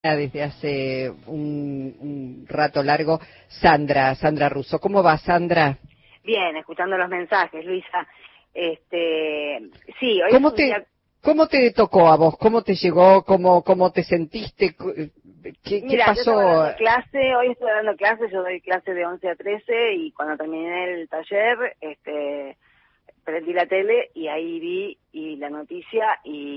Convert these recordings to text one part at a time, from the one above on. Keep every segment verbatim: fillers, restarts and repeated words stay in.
Desde hace un, un rato largo, Sandra, Sandra Russo. ¿Cómo va, Sandra? Bien, escuchando los mensajes, Luisa. Este, sí, hoy es ¿Cómo un te, día... cómo te tocó a vos? ¿Cómo te llegó? ¿Cómo, cómo te sentiste? ¿Qué, qué Mira, yo estaba pasó? dando clase, hoy estuve dando clase, yo doy clase de once a trece y cuando terminé el taller, este, prendí la tele y ahí vi y la noticia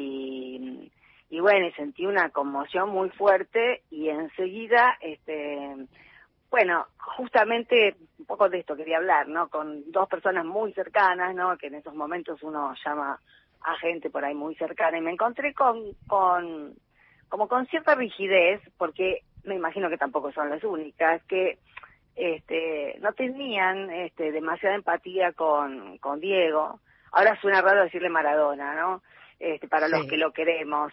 y, y bueno, y sentí una conmoción muy fuerte y enseguida, este, bueno, justamente un poco de esto quería hablar, ¿no? Con dos personas muy cercanas, ¿no? Que en esos momentos uno llama a gente por ahí muy cercana y me encontré con, con, como con cierta rigidez, porque me imagino que tampoco son las únicas, que este, no tenían este, demasiada empatía con, con Diego. Ahora suena raro decirle Maradona, ¿no? Este, para los que Sí. lo queremos,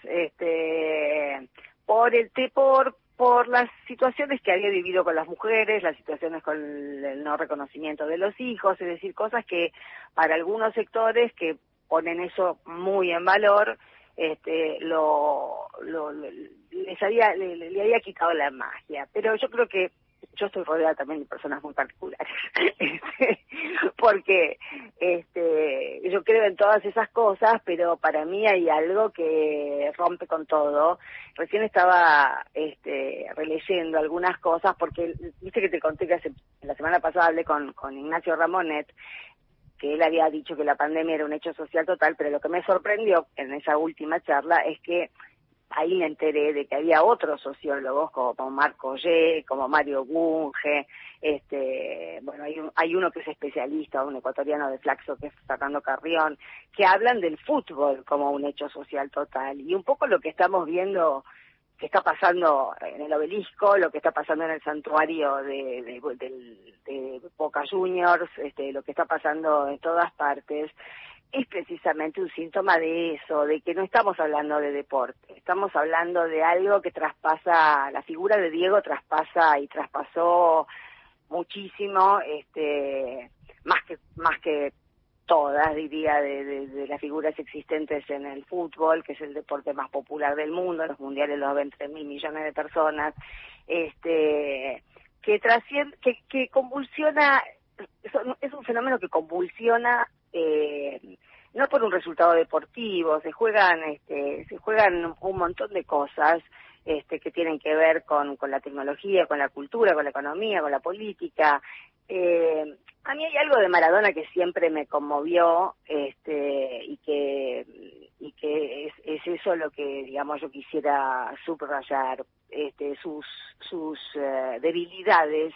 este, por el te- por por las situaciones que había vivido con las mujeres, las situaciones con el no reconocimiento de los hijos, es decir, cosas que para algunos sectores que ponen eso muy en valor, este, lo, lo, lo- les había le, le había quitado la magia. Pero yo creo que yo estoy rodeada también de personas muy particulares, este, porque este, yo creo en todas esas cosas, pero para mí hay algo que rompe con todo. Recién estaba este, releyendo algunas cosas, porque viste que te conté que hace, la semana pasada hablé con, con Ignacio Ramonet, que él había dicho que la pandemia era un hecho social total, pero lo que me sorprendió en esa última charla es que ahí me enteré de que había otros sociólogos como Marco Ollé, como Mario Bunge, este, bueno, hay, un, hay uno que es especialista, un ecuatoriano de Flaxo, que es Fernando Carrión, que hablan del fútbol como un hecho social total. Y un poco lo que estamos viendo que está pasando en el Obelisco, lo que está pasando en el santuario de, de, de, de Boca Juniors, este, lo que está pasando en todas partes, es precisamente un síntoma de eso, de que no estamos hablando de deporte, estamos hablando de algo que traspasa, la figura de Diego traspasa y traspasó muchísimo, este, más que, más que todas, diría, de, de, de las figuras existentes en el fútbol, que es el deporte más popular del mundo, los mundiales los ven tres mil millones de personas, este, que trasciende, que, que convulsiona, es un fenómeno que convulsiona, eh, no por un resultado deportivo, se juegan, este, se juegan un montón de cosas, este, que tienen que ver con, con la tecnología, con la cultura, con la economía, con la política. Eh, a mí hay algo de Maradona que siempre me conmovió, este, y que y que es, es eso lo que, digamos, yo quisiera subrayar, este, sus sus eh, debilidades,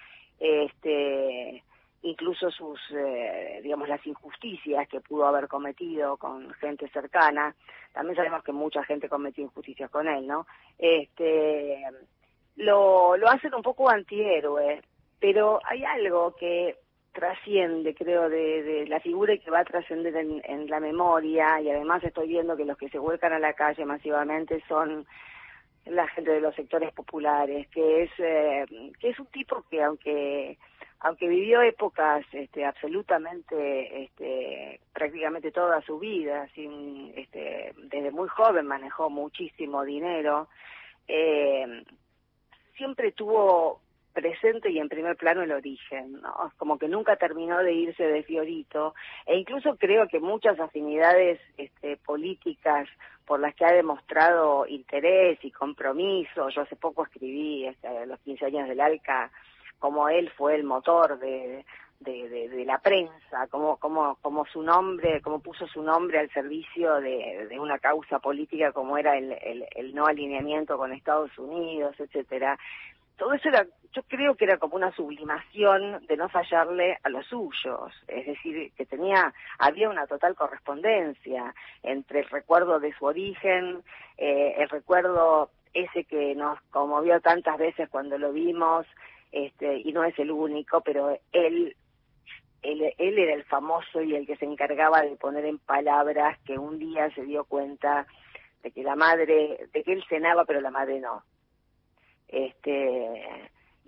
este, incluso sus, eh, digamos, las injusticias que pudo haber cometido con gente cercana. También sabemos que mucha gente cometió injusticias con él, ¿no? Este, lo, lo hacen un poco antihéroe, pero hay algo que trasciende, creo, de, de la figura y que va a trascender en, en la memoria, y además estoy viendo que los que se vuelcan a la calle masivamente son la gente de los sectores populares, que es eh, que es un tipo que aunque aunque vivió épocas este, absolutamente este, prácticamente toda su vida, sin este, desde muy joven manejó muchísimo dinero, eh, siempre tuvo presente y en primer plano el origen, ¿no? Como que nunca terminó de irse de Fiorito, e incluso creo que muchas afinidades este, políticas por las que ha demostrado interés y compromiso. Yo hace poco escribí este, a los quince años del ALCA, como él fue el motor de, de, de, de la prensa, como, como, como su nombre, como puso su nombre al servicio de, de una causa política como era el, el, el no alineamiento con Estados Unidos, etcétera. Todo eso era, yo creo que era como una sublimación de no fallarle a los suyos, es decir, que tenía, había una total correspondencia entre el recuerdo de su origen, eh, el recuerdo ese que nos conmovió tantas veces cuando lo vimos, este, y no es el único, pero él, él, él era el famoso y el que se encargaba de poner en palabras que un día se dio cuenta de que la madre, de que él cenaba pero la madre no. Este,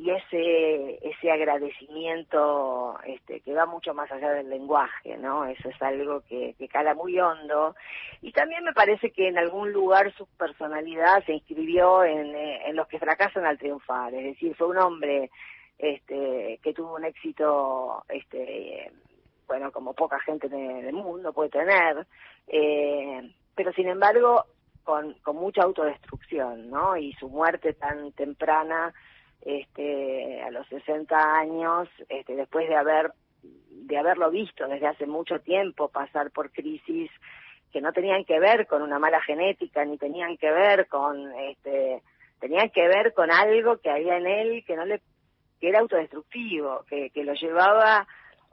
y ese ese agradecimiento este que va mucho más allá del lenguaje, ¿no? Eso es algo que, que cala muy hondo, y también me parece que en algún lugar su personalidad se inscribió en, eh, en los que fracasan al triunfar, es decir, fue un hombre este que tuvo un éxito este bueno, como poca gente del mundo puede tener, eh, pero sin embargo con, con mucha autodestrucción, ¿no? Y su muerte tan temprana, este, a los sesenta años, este, después de haber, de haberlo visto desde hace mucho tiempo pasar por crisis que no tenían que ver con una mala genética, ni tenían que ver con, este, tenían que ver con algo que había en él que no le, que era autodestructivo, que, que lo llevaba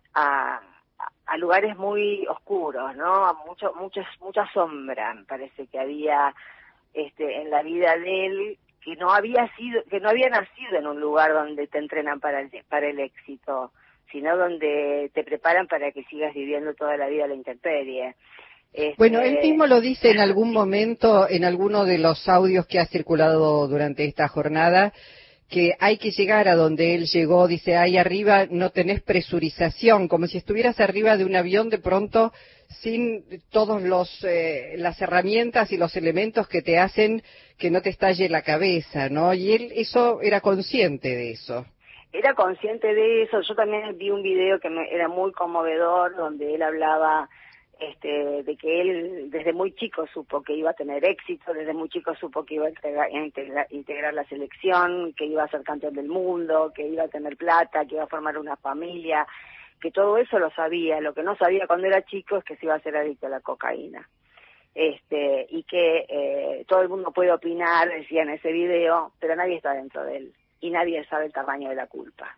a a lugares muy oscuros, ¿no? A mucho, muchas, mucha sombra, me parece que había este, en la vida de él, que no había sido, que no había nacido en un lugar donde te entrenan para el, para el éxito, sino donde te preparan para que sigas viviendo toda la vida a la intemperie. Este... Bueno, él mismo lo dice en algún momento, en alguno de los audios que ha circulado durante esta jornada, que hay que llegar a donde él llegó. Dice, ahí arriba no tenés presurización, como si estuvieras arriba de un avión de pronto sin todos los eh, las herramientas y los elementos que te hacen que no te estalle la cabeza, ¿no? Y él eso era consciente de eso. Era consciente de eso. Yo también vi un video que me, era muy conmovedor, donde él hablaba este, de que él desde muy chico supo que iba a tener éxito, desde muy chico supo que iba a, entregar, a integrar, integrar la selección, que iba a ser campeón del mundo, que iba a tener plata, que iba a formar una familia, que todo eso lo sabía. Lo que no sabía cuando era chico es que se iba a ser adicto a la cocaína. Este, y que eh, todo el mundo puede opinar, decía en ese video, pero nadie está dentro de él, y nadie sabe el tamaño de la culpa.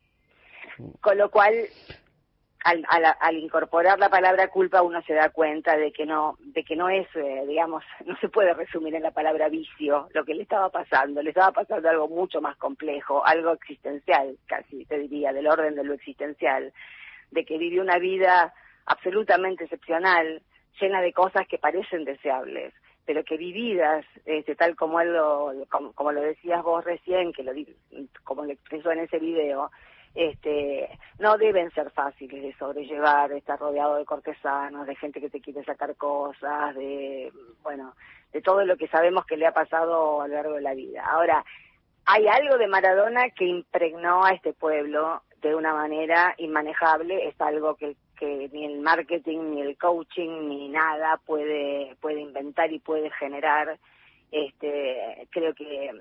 Con lo cual, Al, al, al incorporar la palabra culpa, uno se da cuenta de que no, de que no es, eh, digamos, no se puede resumir en la palabra vicio lo que le estaba pasando. Le estaba pasando algo mucho más complejo, algo existencial, casi te diría, del orden de lo existencial, de que vivió una vida absolutamente excepcional, llena de cosas que parecen deseables, pero que vividas, este, tal como él lo, como, como lo decías vos recién, que lo como lo expresó en ese video, este, no deben ser fáciles de sobrellevar, estar rodeado de cortesanos, de gente que te quiere sacar cosas, de, bueno, de todo lo que sabemos que le ha pasado a lo largo de la vida. Ahora, hay algo de Maradona que impregnó a este pueblo de una manera inmanejable, es algo que, que ni el marketing, ni el coaching, ni nada puede, puede inventar y puede generar. Este, creo que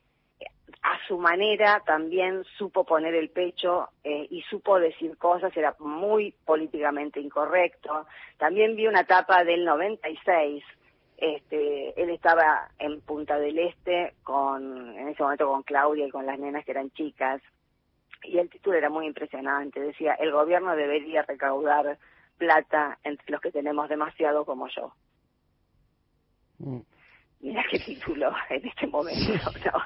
a su manera también supo poner el pecho eh, y supo decir cosas, era muy políticamente incorrecto. También vi una etapa del noventa y seis, este, él estaba en Punta del Este con, en ese momento con Claudia y con las nenas que eran chicas, y el título era muy impresionante, decía, el gobierno debería recaudar plata entre los que tenemos demasiado como yo. Mm. Mira qué título en este momento, ¿no?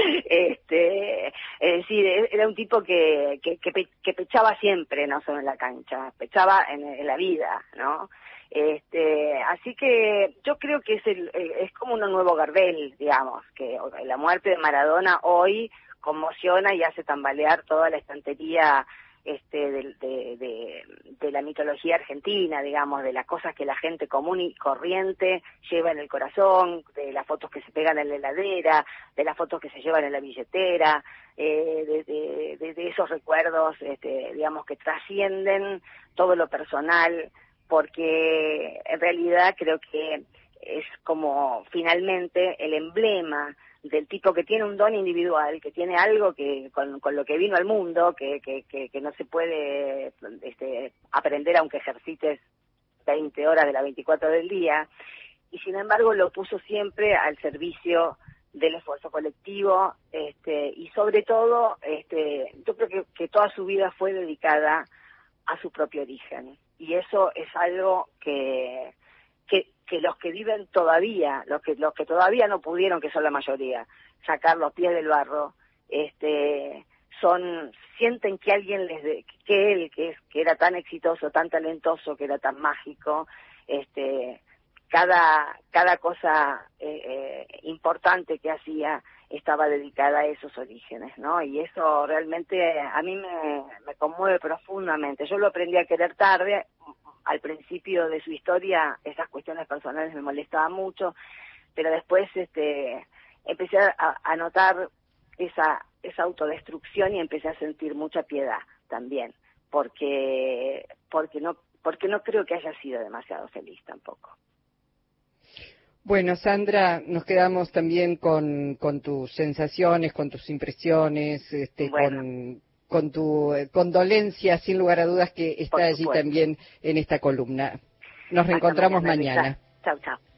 Este, es decir, era un tipo que, que, que, pe, que pechaba siempre, no solo en la cancha, pechaba en, en la vida, ¿no? Este, así que yo creo que es el, es como un nuevo Gardel, digamos, que la muerte de Maradona hoy conmociona y hace tambalear toda la estantería este de, de, de, de la mitología argentina, digamos, de las cosas que la gente común y corriente lleva en el corazón, de las fotos que se pegan en la heladera, de las fotos que se llevan en la billetera, eh, de, de, de, de esos recuerdos, este, digamos, que trascienden todo lo personal, porque en realidad creo que es como finalmente el emblema del tipo que tiene un don individual, que tiene algo que con, con lo que vino al mundo, que, que, que, que no se puede este, aprender aunque ejercites veinte horas de las veinticuatro del día, y sin embargo lo puso siempre al servicio del esfuerzo colectivo, este, y sobre todo, este, yo creo que, que toda su vida fue dedicada a su propio origen, y eso es algo que que que los que viven todavía, los que los que todavía no pudieron, que son la mayoría, sacar los pies del barro, este son sienten que alguien les de, que él que es que era tan exitoso, tan talentoso, que era tan mágico, este cada cada cosa eh, eh, importante que hacía estaba dedicada a esos orígenes, ¿no? Y eso realmente a mí me, me conmueve profundamente. Yo lo aprendí a querer tarde. Al principio de su historia esas cuestiones personales me molestaban mucho, pero después este empecé a, a notar esa esa autodestrucción y empecé a sentir mucha piedad también, porque porque no porque no creo que haya sido demasiado feliz tampoco. Bueno, Sandra, nos quedamos también con, con tus sensaciones, con tus impresiones, este, Bueno, con, con tu eh, condolencia, sin lugar a dudas, que está allí también en esta columna. Nos hasta reencontramos mañana. mañana. Chau, chau.